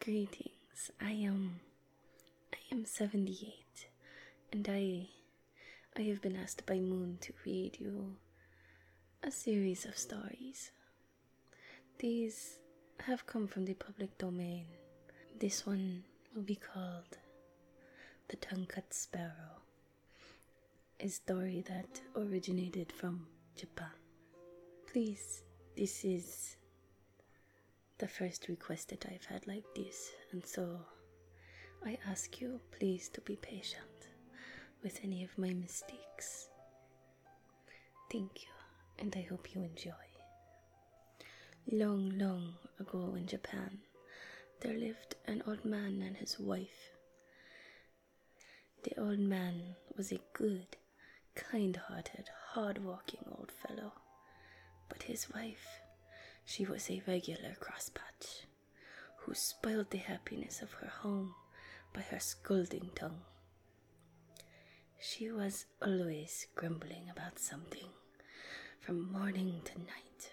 Greetings. I am 78, and I have been asked by Moon to read you a series of stories. These have come from the public domain. This one will be called The Tongue-Cut Sparrow, a story that originated from Japan. Please, this is the first request that I've had like this, and so I ask you please to be patient with any of my mistakes. Thank you, and I hope you enjoy. Long, long ago in Japan, there lived an old man and his wife. The old man was a good, kind-hearted, hard-working old fellow, but his wife, she was a regular crosspatch, who spoiled the happiness of her home by her scolding tongue. She was always grumbling about something, from morning to night.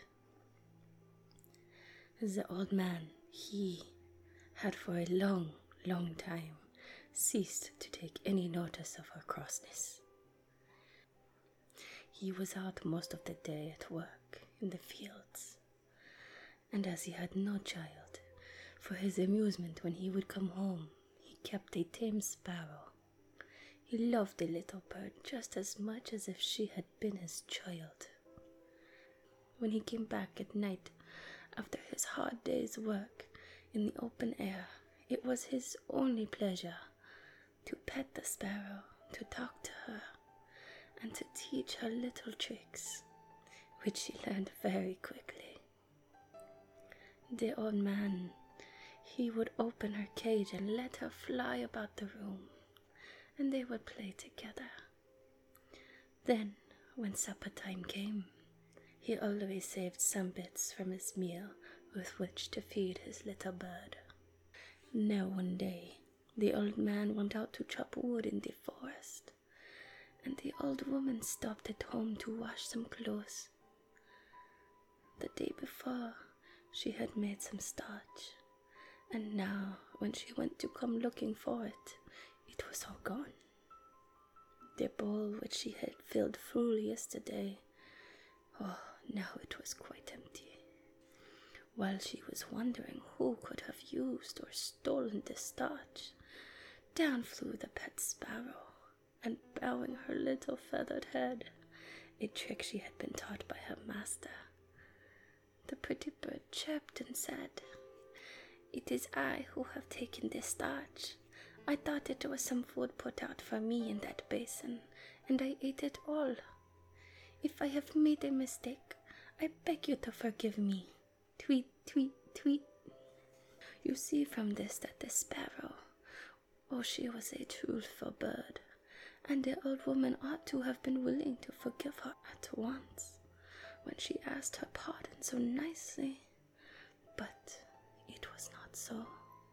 The old man, he had for a long, long time ceased to take any notice of her crossness. He was out most of the day at work in the fields, and as he had no child, for his amusement when he would come home, he kept a tame sparrow. He loved the little bird just as much as if she had been his child. When he came back at night after his hard day's work in the open air, it was his only pleasure to pet the sparrow, to talk to her, and to teach her little tricks, which she learned very quickly. The old man, he would open her cage and let her fly about the room, and they would play together. Then, when supper time came, he always saved some bits from his meal with which to feed his little bird. Now one day, the old man went out to chop wood in the forest, and the old woman stopped at home to wash some clothes. The day before, she had made some starch, and now, when she went to come looking for it, it was all gone. The bowl which she had filled full yesterday, now it was quite empty. While she was wondering who could have used or stolen the starch, down flew the pet sparrow, and bowing her little feathered head, a trick she had been taught by her master, the pretty bird chirped and said, "It is I who have taken this starch. I thought it was some food put out for me in that basin, and I ate it all. If I have made a mistake, I beg you to forgive me. Tweet, tweet, tweet." You see from this that the sparrow, she was a truthful bird, and the old woman ought to have been willing to forgive her at once when she asked her pardon so nicely, but it was not so.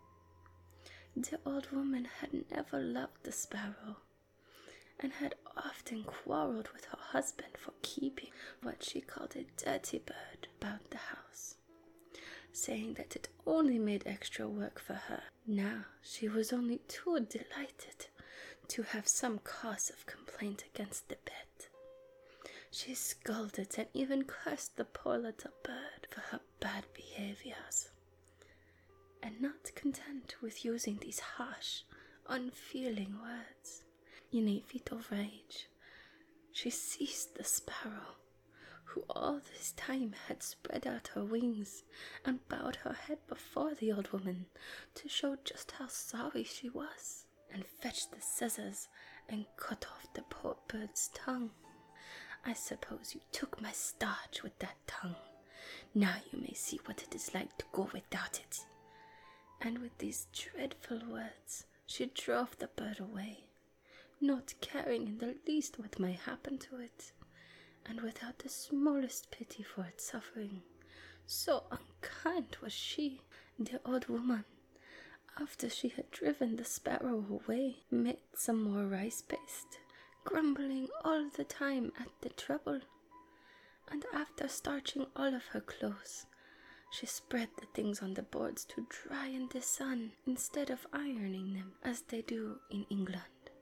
The old woman had never loved the sparrow, and had often quarreled with her husband for keeping what she called a dirty bird about the house, saying that it only made extra work for her. Now she was only too delighted to have some cause of complaint against the pet. She scolded and even cursed the poor little bird for her bad behaviors. And not content with using these harsh, unfeeling words, in a fit of rage, she seized the sparrow, who all this time had spread out her wings and bowed her head before the old woman to show just how sorry she was, and fetched the scissors and cut off the poor bird's tongue. "I suppose you took my starch with that tongue. Now you may see what it is like to go without it." And with these dreadful words, she drove the bird away, not caring in the least what might happen to it, and without the smallest pity for its suffering. So unkind was she. The old woman, after she had driven the sparrow away, made some more rice paste, grumbling all the time at the trouble, and after starching all of her clothes, She spread the things on the boards to dry in the sun instead of ironing them as they do in England.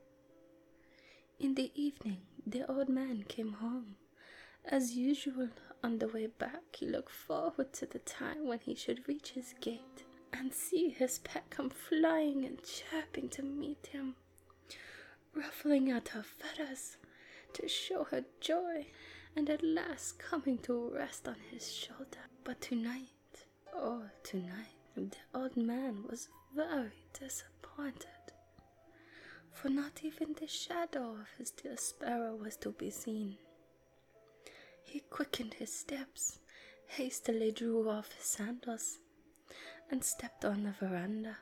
In the evening, the old man came home. As usual, on the way back, he looked forward to the time when he should reach his gate and see his pet come flying and chirping to meet him, ruffling out her feathers to show her joy, and at last coming to rest on his shoulder. But tonight, the old man was very disappointed, for not even the shadow of his dear sparrow was to be seen. He quickened his steps, hastily drew off his sandals, and stepped on the veranda.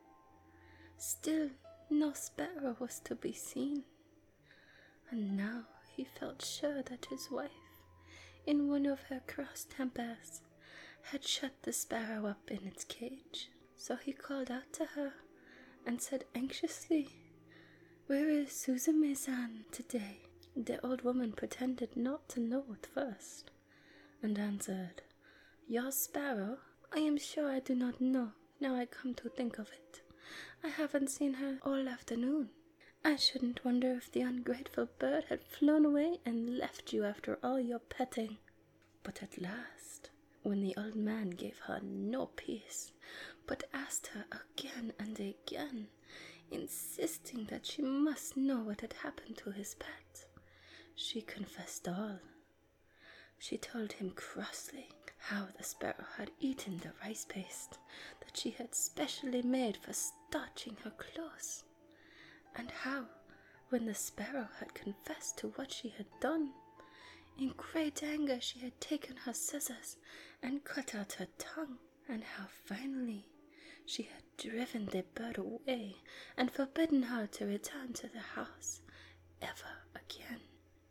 Still no sparrow was to be seen, and now he felt sure that his wife, in one of her cross tempers, had shut the sparrow up in its cage. So he called out to her and said anxiously, "Where is Suzume-san today?" The old woman pretended not to know at first, and answered, "Your sparrow? I am sure I do not know, now I come to think of it. I haven't seen her all afternoon. I shouldn't wonder if the ungrateful bird had flown away and left you after all your petting." But at last, when the old man gave her no peace, but asked her again and again, insisting that she must know what had happened to his pet, she confessed all. She told him crossly how the sparrow had eaten the rice paste that she had specially made for starching her clothes, and how, when the sparrow had confessed to what she had done, in great anger she had taken her scissors and cut out her tongue, and how finally she had driven the bird away and forbidden her to return to the house ever again.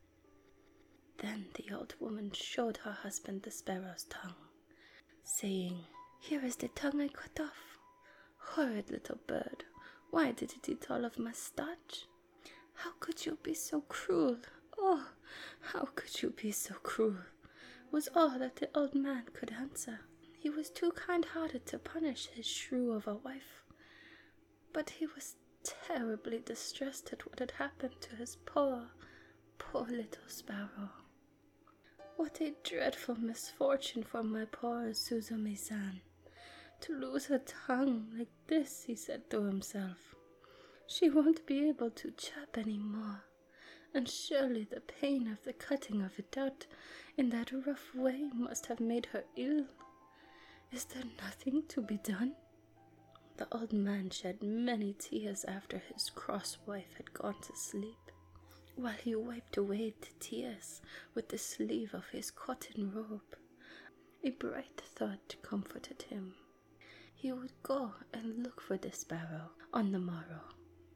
Then the old woman showed her husband the sparrow's tongue, saying, "Here is the tongue I cut off. Horrid little bird, why did it eat all of my starch? How could you be so cruel? Oh, how could you be so cruel?" was all that the old man could answer. He was too kind-hearted to punish his shrew of a wife, but he was terribly distressed at what had happened to his poor little sparrow. "What a dreadful misfortune for my poor Suzume-san, to lose her tongue like this," he said to himself. "She won't be able to chirp any more, and surely the pain of the cutting of it out in that rough way must have made her ill. Is there nothing to be done?" The old man shed many tears after his cross wife had gone to sleep, while he wiped away the tears with the sleeve of his cotton robe. A bright thought comforted him. He would go and look for the sparrow on the morrow.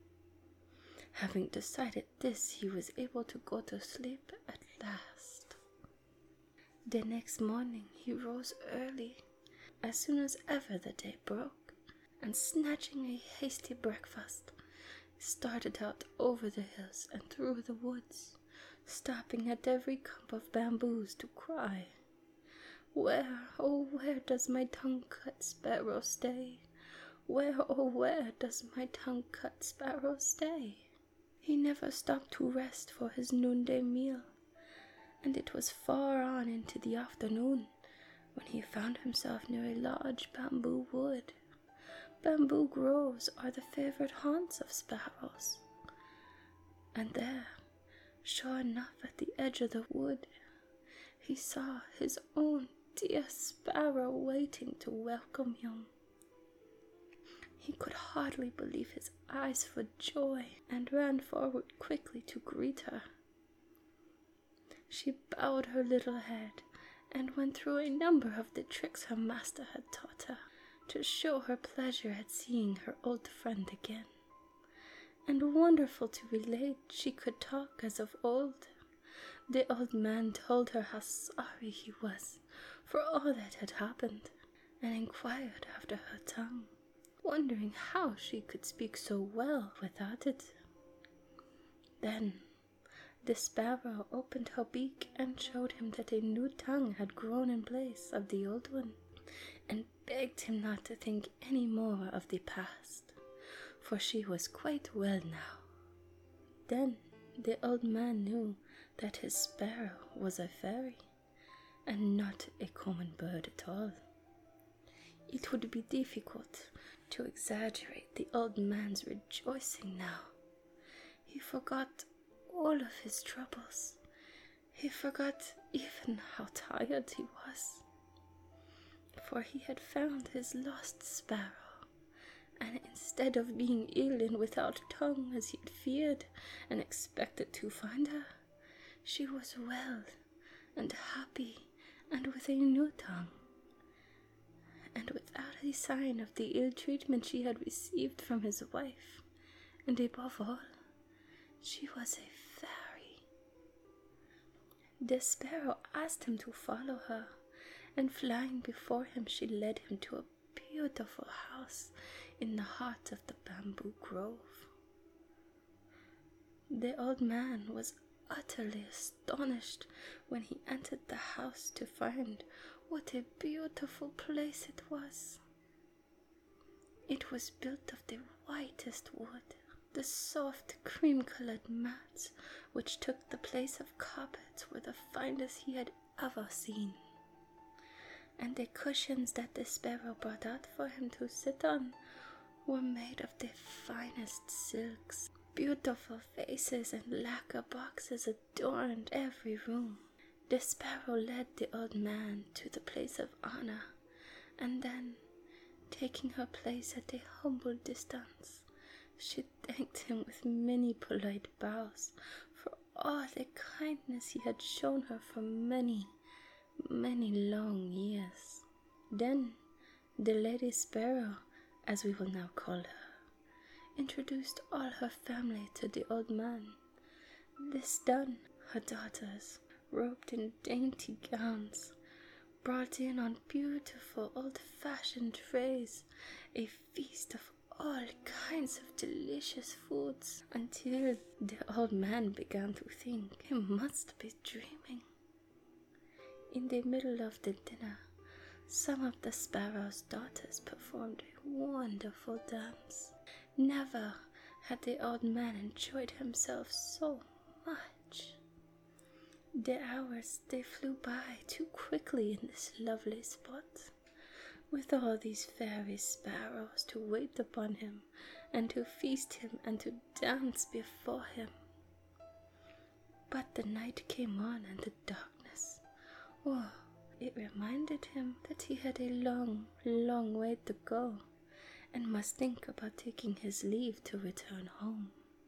Having decided this, he was able to go to sleep at last. The next morning he rose early, as soon as ever the day broke, and snatching a hasty breakfast, started out over the hills and through the woods, stopping at every clump of bamboos to cry, "Where, oh where does my tongue-cut sparrow stay? Where, oh where does my tongue-cut sparrow stay?" He never stopped to rest for his noonday meal, and it was far on into the afternoon when he found himself near a large bamboo wood. Bamboo groves are the favorite haunts of sparrows, and there, sure enough, at the edge of the wood, he saw his own dear sparrow waiting to welcome him. He could hardly believe his eyes for joy, and ran forward quickly to greet her. She bowed her little head and went through a number of the tricks her master had taught her, to show her pleasure at seeing her old friend again. And wonderful to relate, she could talk as of old. The old man told her how sorry he was for all that had happened, and inquired after her tongue, wondering how she could speak so well without it. Then the sparrow opened her beak and showed him that a new tongue had grown in place of the old one. and begged him not to think any more of the past, for she was quite well now. Then the old man knew that his sparrow was a fairy, and not a common bird at all. It would be difficult to exaggerate the old man's rejoicing now. He forgot all of his troubles. He forgot even how tired he was, for he had found his lost sparrow, and instead of being ill and without tongue as he had feared and expected to find her, she was well and happy and with a new tongue, and without a sign of the ill treatment she had received from his wife, and above all, she was a fairy. The sparrow asked him to follow her, and flying before him she led him to a beautiful house in the heart of the bamboo grove. The old man was utterly astonished when he entered the house to find what a beautiful place it was. It was built of the whitest wood. The soft cream-colored mats which took the place of carpets were the finest he had ever seen, and the cushions that the sparrow brought out for him to sit on were made of the finest silks. Beautiful vases and lacquer boxes adorned every room. The sparrow led the old man to the place of honor, and then, taking her place at a humble distance, she thanked him with many polite bows for all the kindness he had shown her for many, many long years. Then the Lady Sparrow, as we will now call her, introduced all her family to the old man. This done, her daughters, robed in dainty gowns, brought in on beautiful old-fashioned trays a feast of all kinds of delicious foods, until the old man began to think he must be dreaming. In the middle of the dinner, some of the sparrow's daughters performed a wonderful dance. Never had the old man enjoyed himself so much. The hours, they flew by too quickly in this lovely spot, with all these fairy sparrows to wait upon him, and to feast him, and to dance before him. But the night came on, and the darkness. Oh, it reminded him that he had a long, long way to go, and must think about taking his leave to return home.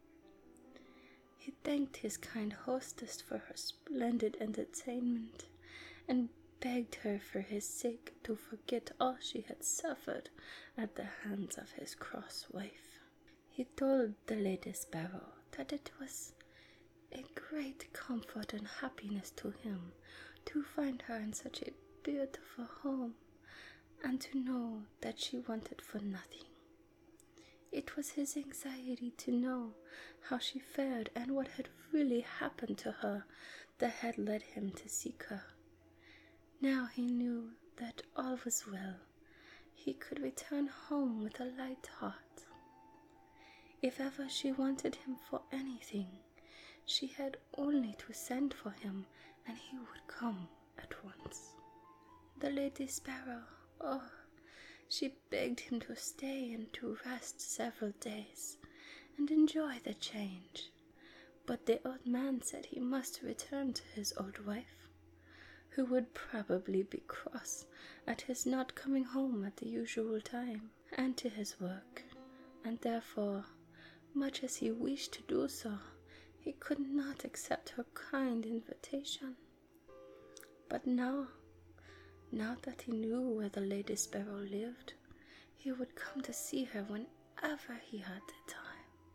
He thanked his kind hostess for her splendid entertainment, and begged her for his sake to forget all she had suffered at the hands of his cross wife. He told the Lady Sparrow that it was a great comfort and happiness to him to find her in such a beautiful home, and to know that she wanted for nothing. It was his anxiety to know how she fared and what had really happened to her that had led him to seek her. Now he knew that all was well. He could return home with a light heart. If ever she wanted him for anything, she had only to send for him, and he would come at once. The Lady Sparrow, oh, she begged him to stay and to rest several days and enjoy the change. But the old man said he must return to his old wife, who would probably be cross at his not coming home at the usual time, and to his work, and therefore, much as he wished to do so, he could not accept her kind invitation. But now that he knew where the Lady Sparrow lived, he would come to see her whenever he had the time.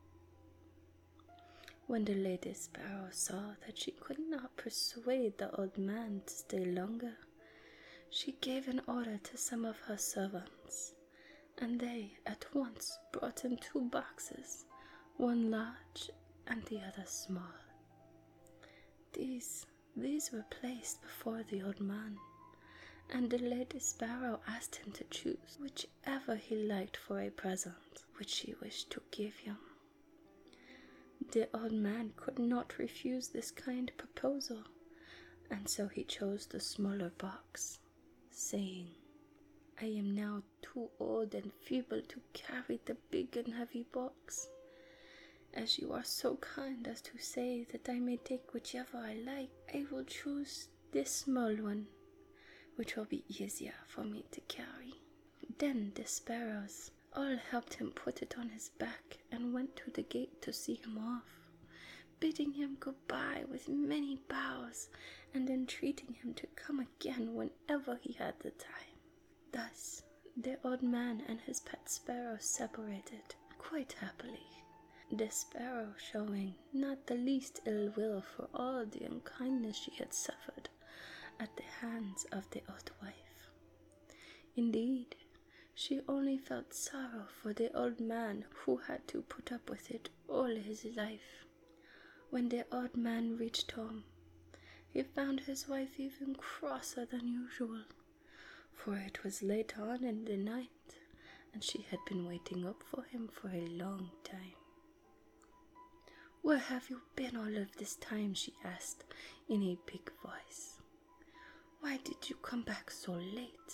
When the Lady Sparrow saw that she could not persuade the old man to stay longer, she gave an order to some of her servants, and they at once brought him 2 boxes, one large and the other small. These were placed before the old man, and the Lady Sparrow asked him to choose whichever he liked for a present which she wished to give him. The old man could not refuse this kind proposal, and so he chose the smaller box, saying, "I am now too old and feeble to carry the big and heavy box. As you are so kind as to say that I may take whichever I like, I will choose this small one, which will be easier for me to carry." Then the sparrows all helped him put it on his back and went to the gate to see him off, bidding him goodbye with many bows and entreating him to come again whenever he had the time. Thus the old man and his pet sparrow separated quite happily, the sparrow showing not the least ill will for all the unkindness she had suffered at the hands of the old wife. Indeed, she only felt sorrow for the old man who had to put up with it all his life. When the old man reached home, he found his wife even crosser than usual, for it was late on in the night, and she had been waiting up for him for a long time. "Where have you been all of this time?" she asked in a big voice. "Why did you come back so late?"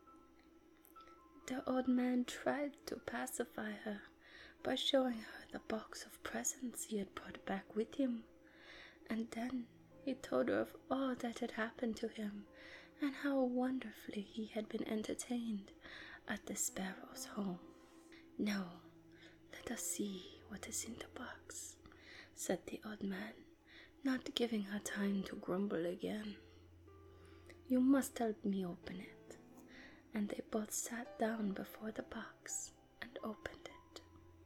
The old man tried to pacify her by showing her the box of presents he had brought back with him, and then he told her of all that had happened to him and how wonderfully he had been entertained at the sparrow's home. "Now, let us see what is in the box," said the old man, not giving her time to grumble again. "You must help me open it." And they both sat down before the box and opened it.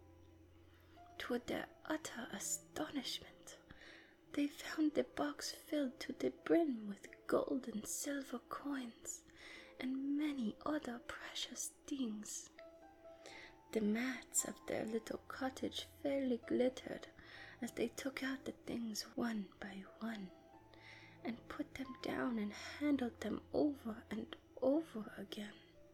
To their utter astonishment, they found the box filled to the brim with gold and silver coins and many other precious things. The mats of their little cottage fairly glittered as they took out the things one by one and put them down and handled them over and over again.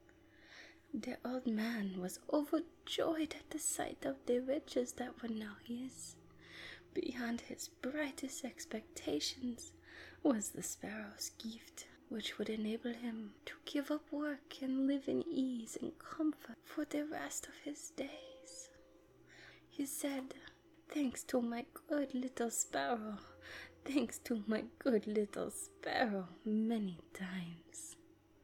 The old man was overjoyed at the sight of the riches that were now his. Beyond his brightest expectations was the sparrow's gift, which would enable him to give up work and live in ease and comfort for the rest of his days. He said, "Thanks to my good little sparrow, thanks to my good little sparrow," many times.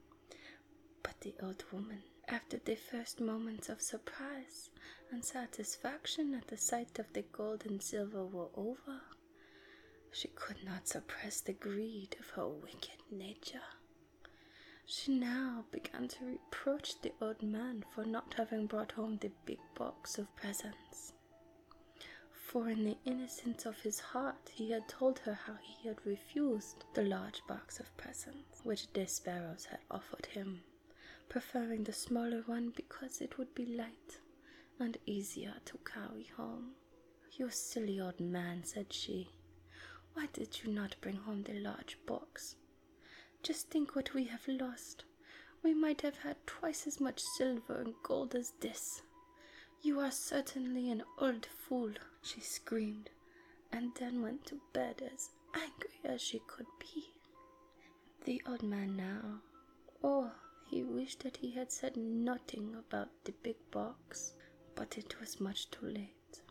But the old woman, after the first moments of surprise and satisfaction at the sight of the gold and silver were over, she could not suppress the greed of her wicked nature. She now began to reproach the old man for not having brought home the big box of presents. For in the innocence of his heart he had told her how he had refused the large box of presents which the sparrows had offered him, preferring the smaller one because it would be light and easier to carry home. "You silly old man," said she, "why did you not bring home the large box? Just think what we have lost. We might have had twice as much silver and gold as this. You are certainly an old fool," she screamed, and then went to bed as angry as she could be. The old man now, he wished that he had said nothing about the big box, but it was much too late.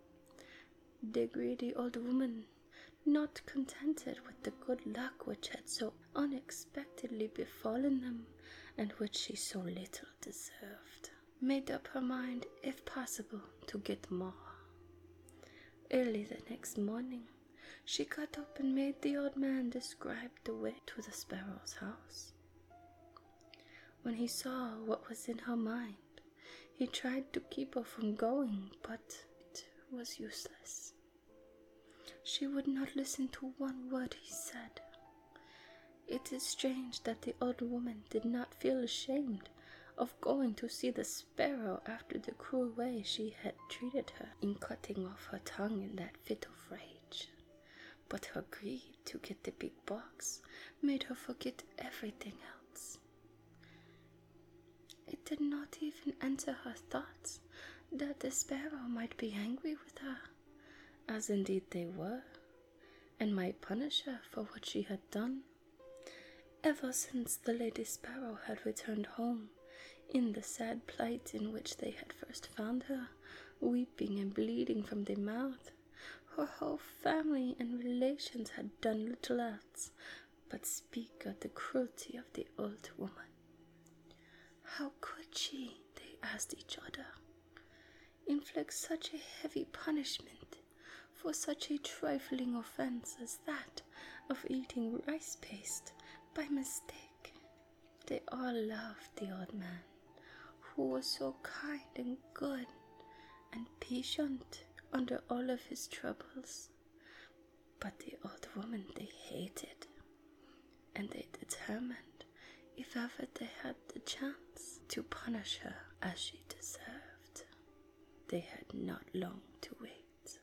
The greedy old woman, not contented with the good luck which had so unexpectedly befallen them, and which she so little deserved, made up her mind, if possible, to get more. Early the next morning, she got up and made the old man describe the way to the sparrow's house. When he saw what was in her mind, he tried to keep her from going, but it was useless. She would not listen to one word he said. It is strange that the old woman did not feel ashamed of going to see the sparrow after the cruel way she had treated her in cutting off her tongue in that fit of rage. But her greed to get the big box made her forget everything else. It did not even enter her thoughts that the sparrow might be angry with her, as indeed they were, and might punish her for what she had done. Ever since the Lady Sparrow had returned home, in the sad plight in which they had first found her, weeping and bleeding from the mouth, her whole family and relations had done little else but speak of the cruelty of the old woman. How could she, they asked each other, inflict such a heavy punishment for such a trifling offense as that of eating rice paste by mistake? They all loved the old man, who was so kind and good and patient under all of his troubles. But the old woman they hated, and they determined, if ever they had the chance, to punish her as she deserved. They had not long to wait.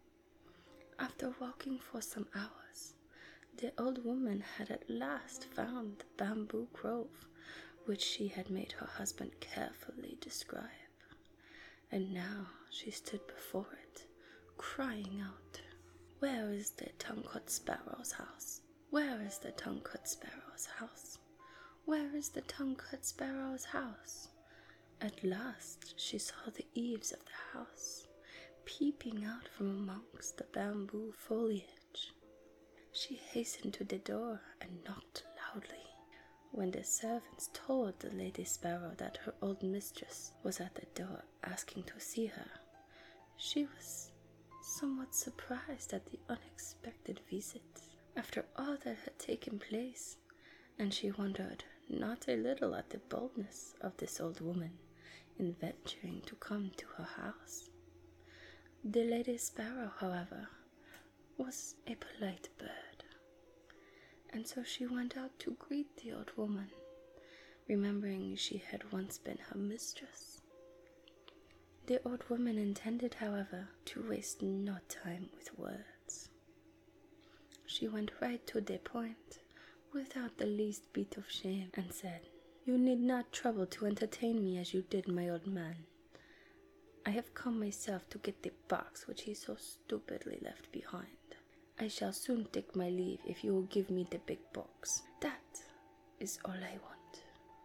After walking for some hours, the old woman had at last found the bamboo grove which she had made her husband carefully describe, and now she stood before it, crying out, "Where is the tongue-cut sparrow's house? Where is the tongue-cut sparrow's house? Where is the tongue-cut sparrow's house?" At last she saw the eaves of the house peeping out from amongst the bamboo foliage. She hastened to the door and knocked loudly. When the servants told the Lady Sparrow that her old mistress was at the door asking to see her, she was somewhat surprised at the unexpected visit, after all that had taken place, and she wondered not a little at the boldness of this old woman in venturing to come to her house. The Lady Sparrow, however, was a polite bird, and so she went out to greet the old woman, remembering she had once been her mistress. The old woman intended, however, to waste no time with words. She went right to the point, without the least bit of shame, and said, "You need not trouble to entertain me as you did my old man. I have come myself to get the box which he so stupidly left behind. I shall soon take my leave if you will give me the big box. That is all I want."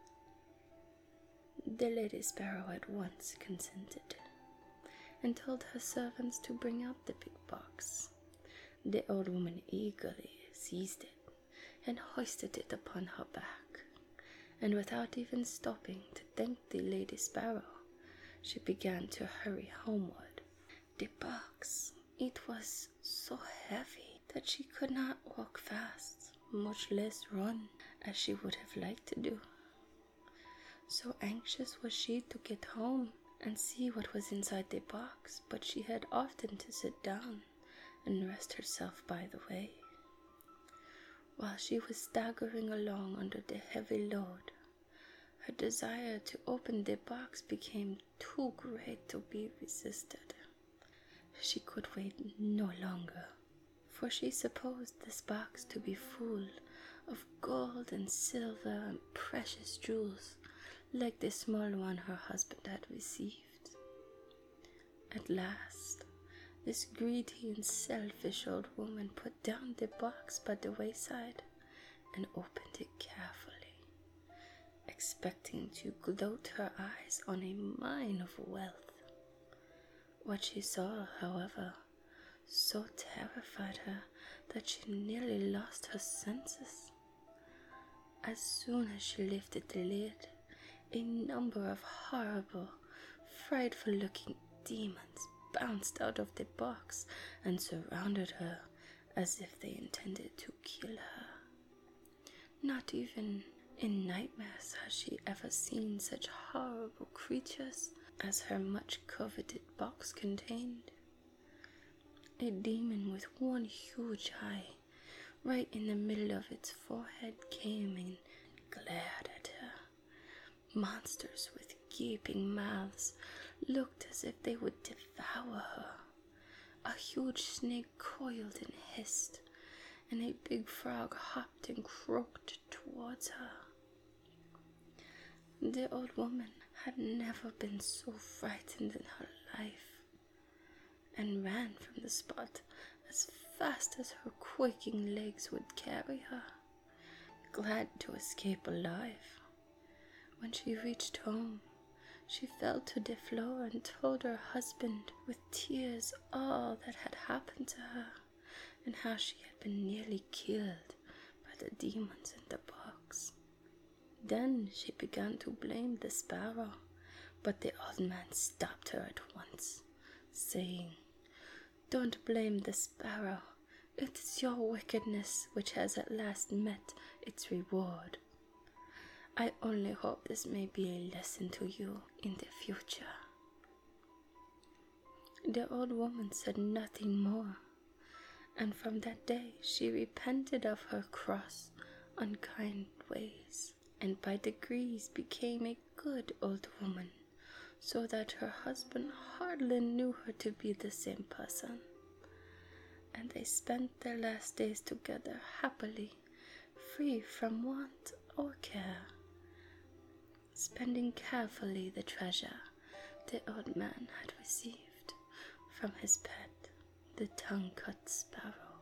The Lady Sparrow at once consented, and told her servants to bring out the big box. The old woman eagerly seized it and hoisted it upon her back, and without even stopping to thank the Lady Sparrow, she began to hurry homeward. The box, it was so heavy that she could not walk fast, much less run, as she would have liked to do. So anxious was she to get home and see what was inside the box, but she had often to sit down and rest herself by the way. While she was staggering along under the heavy load, her desire to open the box became too great to be resisted. She could wait no longer, for she supposed this box to be full of gold and silver and precious jewels, like the small one her husband had received. At last, this greedy and selfish old woman put down the box by the wayside and opened it carefully, expecting to gloat her eyes on a mine of wealth. What she saw, however, so terrified her that she nearly lost her senses. As soon as she lifted the lid, a number of horrible, frightful-looking demons bounced out of the box and surrounded her as if they intended to kill her. Not even in nightmares has she ever seen such horrible creatures as her much-coveted box contained. A demon with one huge eye right in the middle of its forehead came and glared at her. Monsters with gaping mouths looked as if they would devour her. A huge snake coiled and hissed, and a big frog hopped and croaked towards her. The old woman had never been so frightened in her life, and ran from the spot as fast as her quaking legs would carry her, glad to escape alive. When she reached home, she fell to the floor and told her husband with tears all that had happened to her, and how she had been nearly killed by the demons in the box. Then she began to blame the sparrow, but the old man stopped her at once, saying, "Don't blame the sparrow. It is your wickedness which has at last met its reward. I only hope this may be a lesson to you in the future." The old woman said nothing more, and from that day she repented of her cross, unkind ways, and by degrees became a good old woman, so that her husband hardly knew her to be the same person. And they spent their last days together happily, free from want or care, spending carefully the treasure the old man had received from his pet, the tongue-cut sparrow.